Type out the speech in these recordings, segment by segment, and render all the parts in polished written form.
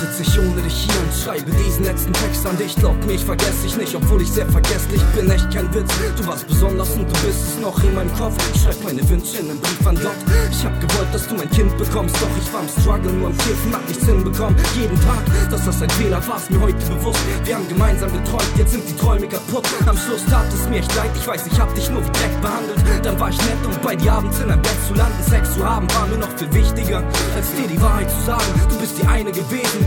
sitze ich ohne dich hier und schreibe diesen letzten Text an dich. Glaub mir, ich vergesse dich nicht, obwohl ich sehr vergesslich bin. Echt kein Witz, du warst besonders und du bist es noch in meinem Kopf. Ich schreib meine Wünsche in einem Brief an Gott. Ich hab gewollt, dass du mein Kind bekommst, doch ich war am Struggle, nur am Kiffen, hab nichts hinbekommen. Jeden Tag, dass das ein Fehler war, ist mir heute bewusst. Wir haben gemeinsam geträumt, jetzt sind die Träume kaputt. Am Schluss tat es mir echt leid, ich weiß, ich hab dich nur wie Dreck behandelt. Dann war ich nett und bei dir abends in einem Bett zu landen. Sex zu haben war mir noch viel wichtiger, als dir die Wahrheit zu sagen. Du bist die eine gewesen.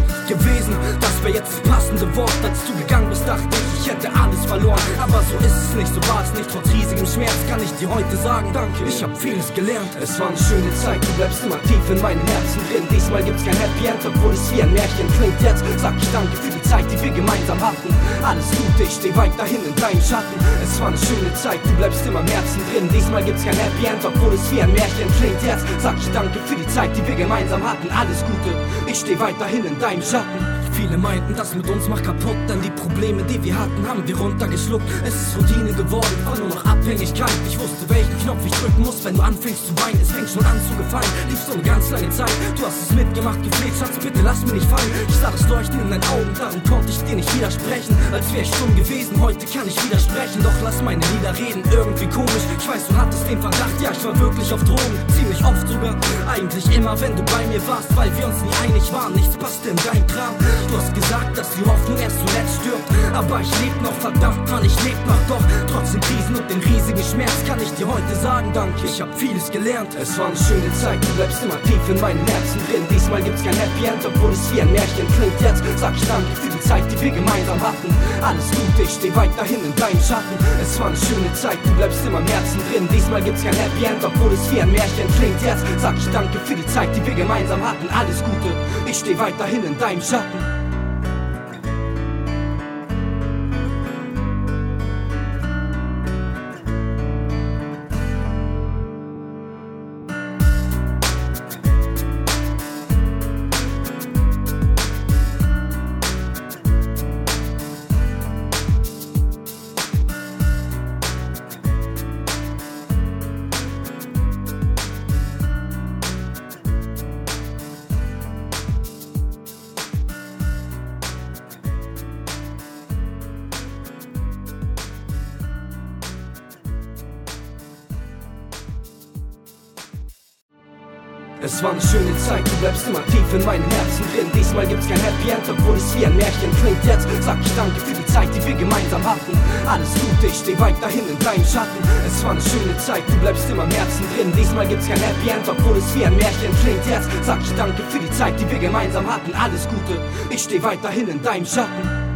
Das wäre jetzt das passende Wort. Als du gegangen bist, dachte ich hätte alles verloren. Aber so ist es nicht, so war es nicht. Trotz riesigem Schmerz kann ich dir heute sagen, danke, ich hab vieles gelernt. Es war eine schöne Zeit, du bleibst immer tief in meinem Herzen drin. Diesmal gibt's kein Happy End, obwohl es wie ein Märchen klingt. Jetzt sag ich danke für die Zeit, die wir gemeinsam hatten. Alles Gute, ich steh weiterhin in deinem Schatten. Es war eine schöne Zeit, du bleibst immer im Herzen drin. Diesmal gibt's kein Happy End, obwohl es wie ein Märchen klingt. Jetzt sag ich danke für die Zeit, die wir gemeinsam hatten. Alles Gute, ich steh weiterhin in deinem Schatten. Viele meinten, das mit uns macht kaputt, denn die Probleme, die wir hatten, haben wir runtergeschluckt. Es ist Routine geworden, war nur noch Abhängigkeit. Ich wusste, welchen Knopf ich drücken muss, wenn du anfängst zu weinen. Es fängt schon an zu gefallen, lief so eine ganz lange Zeit. Du hast es mitgemacht, gefleht, Schatz, bitte lass mich nicht fallen. Ich sah das Leuchten in deinen Augen, darum konnte ich dir nicht widersprechen. Als wär ich stumm gewesen, heute kann ich widersprechen. Doch lass meine Lieder reden, irgendwie komisch. Ich weiß, du hattest den Verdacht, ja, ich war wirklich auf Drogen. Ziemlich oft sogar, eigentlich immer, wenn du bei mir warst. Weil wir uns nie einig waren, nichts passte in dein Kram. Du hast gesagt, dass die Hoffnung erst zuletzt stirbt. Aber ich leb noch, verdammt Mann, ich leb noch. Doch trotz den Krisen und dem riesigen Schmerz kann ich dir heute sagen, danke, ich hab vieles gelernt. Es war eine schöne Zeit, du bleibst immer tief in meinem Herzen drin. Diesmal gibt's kein Happy End, obwohl es wie ein Märchen klingt. Jetzt sag ich danke für die Zeit, die wir gemeinsam hatten. Alles Gute, ich steh weiterhin in deinem Schatten. Es war eine schöne Zeit, du bleibst immer im Herzen drin. Diesmal gibt's kein Happy End, obwohl es wie ein Märchen klingt. Jetzt sag ich danke für die Zeit, die wir gemeinsam hatten. Alles Gute, ich steh weiterhin in deinem Schatten. Es war eine schöne Zeit, du bleibst immer tief in meinem Herzen drin. Diesmal gibt's kein Happy End, obwohl es wie ein Märchen klingt. Jetzt sag ich danke für die Zeit, die wir gemeinsam hatten. Alles Gute, ich steh weiterhin in deinem Schatten. Es war eine schöne Zeit, du bleibst immer im Herzen drin. Diesmal gibt's kein Happy End, obwohl es wie ein Märchen klingt. Jetzt sag ich danke für die Zeit, die wir gemeinsam hatten. Alles Gute, ich steh weiterhin in deinem Schatten.